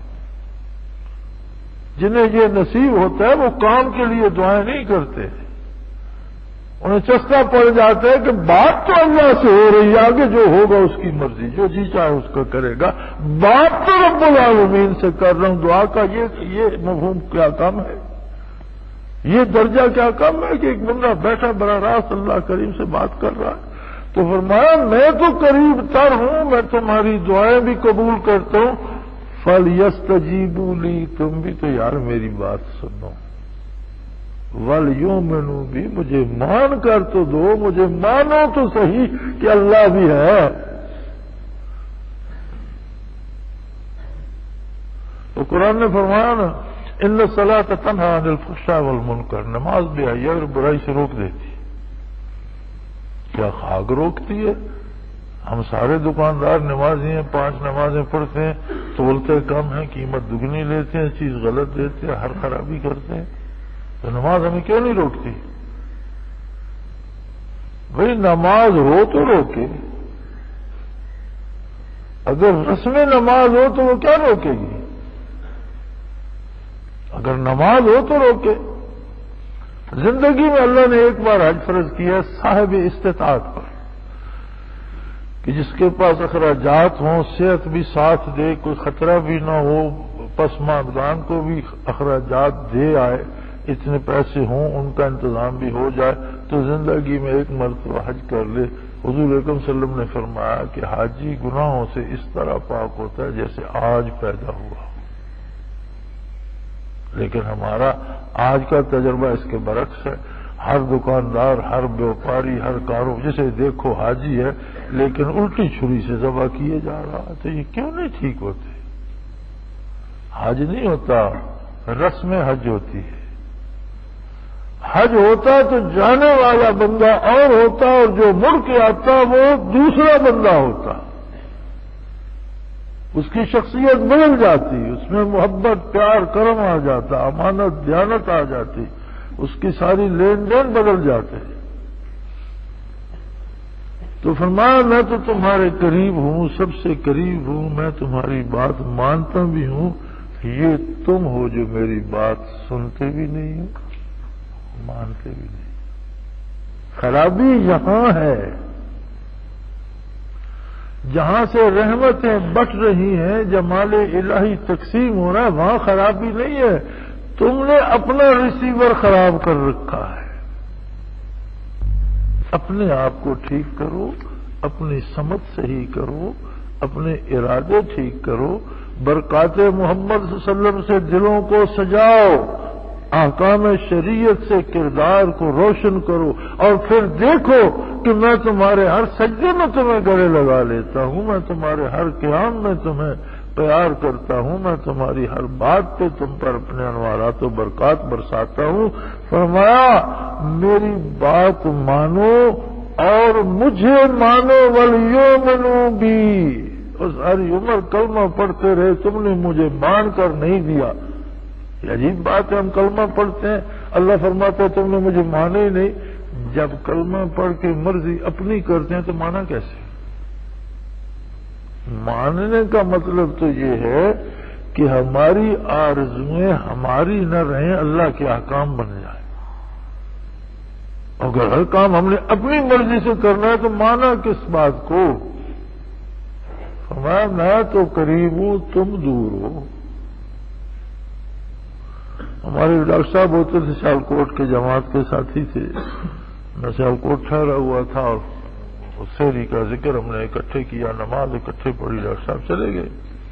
جنہیں یہ نصیب ہوتا ہے وہ کام کے لیے دعائیں نہیں کرتے، انہیں چسکا پڑ جاتا ہے کہ بات تو اللہ سے ہو رہی ہے، آگے جو ہوگا اس کی مرضی، جو جی چاہے اس کا کرے گا، بات تو رب العالمین سے کر رہا ہوں، دعا کا یہ یہ مفہوم کیا کم ہے، یہ درجہ کیا کم ہے کہ ایک بندہ بیٹھا براہ راست اللہ کریم سے بات کر رہا ہے۔ تو فرمایا میں تو قریب تر ہوں، میں تمہاری دعائیں بھی قبول کرتا ہوں، فَلْيَسْتَجِيبُوا لِي، تم بھی تو یار میری بات سنو، وَلْيُؤْمِنُوا بِي، مجھے مان کر تو دو، مجھے مانو تو صحیح کہ اللہ بھی ہے۔ تو قرآن نے فرمایا نا ان الصلاۃ تنہی عن الفحشاء والمنکر، نماز بھی حیا اور برائی سے روک دیتی ہے۔ کیا خاک روکتی ہے؟ ہم سارے دکاندار نمازی ہیں، پانچ نمازیں پڑھتے ہیں، تولتے کم ہیں، قیمت دگنی لیتے ہیں، چیز غلط دیتے ہیں، ہر خرابی کرتے ہیں، تو نماز ہمیں کیوں نہیں روکتی؟ بھئی نماز ہو تو روکے، اگر رسم نماز ہو تو وہ کیا روکے گی؟ اگر نماز ہو تو روکے۔ زندگی میں اللہ نے ایک بار حج فرض کیا صاحب استطاعت پر، کہ جس کے پاس اخراجات ہوں، صحت بھی ساتھ دے، کوئی خطرہ بھی نہ ہو، پسماندگان کو بھی اخراجات دے آئے، اتنے پیسے ہوں، ان کا انتظام بھی ہو جائے، تو زندگی میں ایک مرتبہ حج کر لے۔ حضور اکرم صلی اللہ علیہ وسلم نے فرمایا کہ حاجی گناہوں سے اس طرح پاک ہوتا ہے جیسے آج پیدا ہوا۔ لیکن ہمارا آج کا تجربہ اس کے برعکس ہے، ہر دکاندار، ہر بیوپاری، ہر کارو جسے دیکھو حاجی ہے، لیکن الٹی چھری سے ذبح کیے جا رہا ہے، تو یہ کیوں نہیں ٹھیک ہوتے؟ حج نہیں ہوتا، رسم حج ہوتی ہے۔ حج ہوتا تو جانے والا بندہ اور ہوتا، اور جو مڑ کے آتا وہ دوسرا بندہ ہوتا، اس کی شخصیت بدل جاتی، اس میں محبت، پیار، کرم آ جاتا، امانت، دیانت آ جاتی، اس کی ساری لین دین بدل جاتے۔ تو فرمایا میں تو تمہارے قریب ہوں، سب سے قریب ہوں، میں تمہاری بات مانتا بھی ہوں، یہ تم ہو جو میری بات سنتے بھی نہیں ہو، مانتے بھی نہیں۔ خرابی یہاں ہے، جہاں سے رحمتیں بٹ رہی ہیں، جمال الہی تقسیم ہو رہا ہے، وہاں خرابی نہیں ہے، تم نے اپنا ریسیور خراب کر رکھا ہے۔ اپنے آپ کو ٹھیک کرو، اپنی سمجھ صحیح کرو، اپنے ارادے ٹھیک کرو، برکات محمد صلی اللہ علیہ وسلم سے دلوں کو سجاؤ، احکام شریعت سے کردار کو روشن کرو، اور پھر دیکھو کہ میں تمہارے ہر سجدے میں تمہیں گلے لگا لیتا ہوں، میں تمہارے ہر قیام میں تمہیں پیار کرتا ہوں، میں تمہاری ہر بات پہ تم پر اپنے انوارات و برکات برساتا ہوں۔ فرمایا میری بات مانو اور مجھے مانو، وَلْيُؤْمِنُوا بِي۔ اور ساری عمر کلمہ پڑھتے رہے، تم نے مجھے مان کر نہیں دیا۔ یہ عجیب بات ہے، ہم کلمہ پڑھتے ہیں، اللہ فرماتا ہے تم نے مجھے مانا ہی نہیں۔ جب کلمہ پڑھ کے مرضی اپنی کرتے ہیں تو مانا کیسے؟ ماننے کا مطلب تو یہ ہے کہ ہماری آرزویں ہماری نہ رہیں، اللہ کے احکام بن جائیں۔ اگر ہر کام ہم نے اپنی مرضی سے کرنا ہے تو مانا کس بات کو؟ فرمایا میں تو قریب ہوں، تم دور ہو۔ ہمارے ڈاکٹر صاحب ہوتے تھے سیالکوٹ کے، جماعت کے ساتھی تھے، میں سیالکوٹ ٹھہرا ہوا تھا اور سحری کا ذکر ہم نے اکٹھے کیا، نماز اکٹھے پڑھی، ڈاکٹر صاحب چلے گئے۔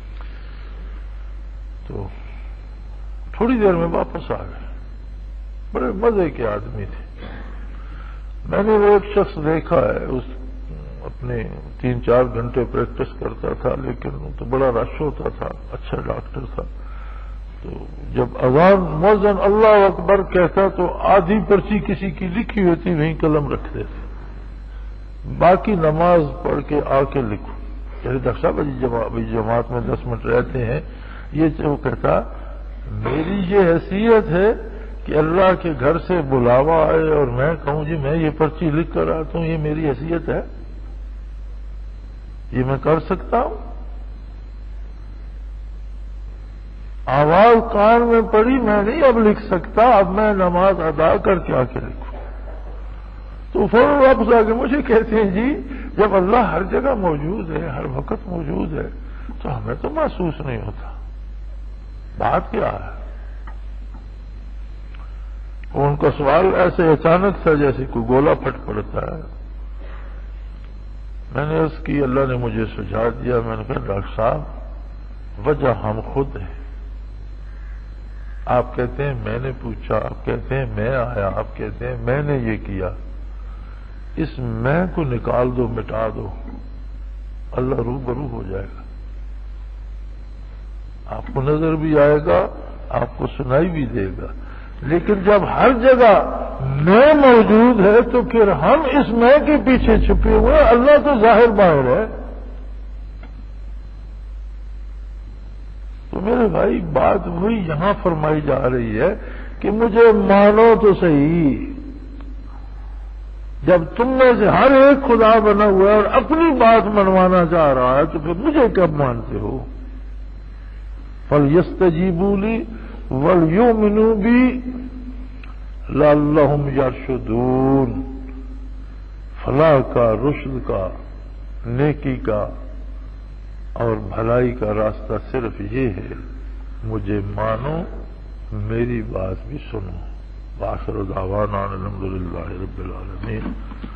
تو تھوڑی دیر میں واپس آ گئے، بڑے مزے کے آدمی تھے۔ میں نے وہ ایک شخص دیکھا ہے، اس اپنے تین چار گھنٹے پریکٹس کرتا تھا، لیکن تو بڑا رش ہوتا تھا، اچھا ڈاکٹر تھا۔ تو جب اذان مؤذن اللہ اکبر کہتا تو آدھی پرچی کسی کی لکھی ہوتی وہیں قلم رکھ دیتے، باقی نماز پڑھ کے آ کے لکھو۔ جیسے ڈاکٹر صاحب ابھی جماعت میں دس منٹ رہتے ہیں، یہ وہ کہتا میری یہ حیثیت ہے کہ اللہ کے گھر سے بلاوا آئے اور میں کہوں جی میں یہ پرچی لکھ کر آتا ہوں، یہ میری حیثیت ہے؟ یہ میں کر سکتا ہوں؟ آواز کان میں پڑی، میں نہیں اب لکھ سکتا، اب میں نماز ادا کر کے آ کے لکھوں۔ تو فوراً واپس آ کے مجھے کہتے ہیں جی جب اللہ ہر جگہ موجود ہے، ہر وقت موجود ہے، تو ہمیں تو محسوس نہیں ہوتا، بات کیا ہے؟ ان کا سوال ایسے اچانک تھا جیسے کوئی گولا پھٹ پڑتا ہے۔ میں نے اس کی، اللہ نے مجھے سجھا دیا، میں نے کہا ڈاکٹر صاحب وجہ ہم خود ہیں۔ آپ کہتے ہیں میں نے پوچھا، آپ کہتے ہیں میں آیا، آپ کہتے ہیں میں نے یہ کیا، اس میں کو نکال دو، مٹا دو، اللہ روبرو ہو جائے گا، آپ کو نظر بھی آئے گا، آپ کو سنائی بھی دے گا۔ لیکن جب ہر جگہ میں موجود ہے تو پھر ہم اس میں کے پیچھے چھپے ہوئے، اللہ تو ظاہر باہر ہے۔ تو میرے بھائی بات وہی یہاں فرمائی جا رہی ہے کہ مجھے مانو تو صحیح۔ جب تم میں سے ہر ایک خدا بنا ہوا ہے اور اپنی بات منوانا چاہ رہا ہے تو پھر مجھے کب مانتے ہو؟ فَلْيَسْتَجِيبُوا لِي وَلْيُؤْمِنُوا بِي لَعَلَّهُمْ يَرْشُدُونَ۔ فلاح کا، رشد کا، نیکی کا اور بھلائی کا راستہ صرف یہ ہے، مجھے مانو، میری بات بھی سنو۔ وآخر دعوانا الحمدللہ رب العالمین۔